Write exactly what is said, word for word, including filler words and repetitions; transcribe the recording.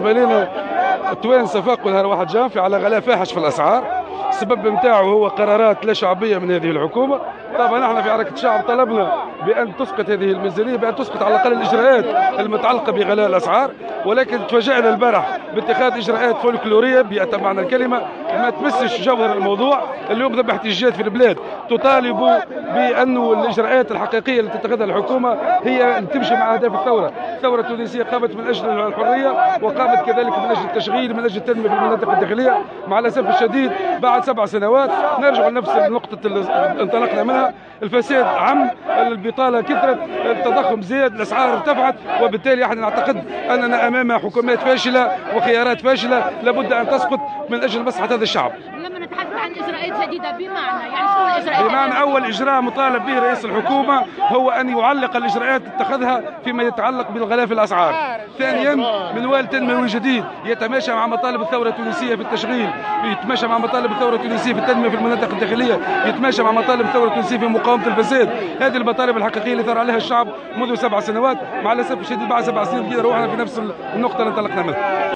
بالنسبه لنا التوانسه فاقوا نهار واحد جانفي على غلاء فاحش في الاسعار. السبب نتاعو هو قرارات لا شعبيه من هذه الحكومه. طبعا احنا في حركه الشعب طلبنا بان تسقط هذه الميزانيه، بان تسقط على الاقل الاجراءات المتعلقه بغلاء الاسعار، ولكن تفاجئنا البارح باتخاذ اجراءات فولكلوريه بأتم معنى الكلمه ما تمسش جوهر الموضوع. اليوم ذبح احتجاجات في البلاد تطالب بانه الاجراءات الحقيقيه اللي تتخذها الحكومه هي اللي تمشي مع اهداف الثوره. الثوره التونسيه قامت من اجل الحريه، وقامت كذلك من اجل التشغيل، من اجل التنميه في المناطق الداخليه. مع الاسف الشديد بعد سبع سنوات نرجع لنفس النقطه اللي انطلقنا منها. الفساد عم، البطاله كثرت، التضخم زاد، الاسعار ارتفعت، وبالتالي احنا نعتقد اننا امام حكومات فاشله وخيارات فاشله لابد ان تسقط من اجل مصلحه هذا الشعب. لما نتحدث عن اجراءات جديده بمعنى يعني شنو الاجراءات؟ بمعنى اول اجراء مطالب به رئيس الحكومه هو ان يعلق الاجراءات اتخذها فيما يتعلق بالغلاء في الاسعار. ثانيا منوال تنموي جديد يتماشى مع مطالب الثوره التونسيه في التشغيل، يتماشى مع مطالب الثوره التونسيه في التنميه في المناطق الداخليه، يتماشى مع مطالب الثوره التونسيه في مقاومه الفساد. هذه المطالب الحقيقيه اللي ثار عليها الشعب منذ سبع سنوات. مع الاسف الشديد بعد سبع سنين كده روحنا في نفس النقطه اللي انطلقنا منها.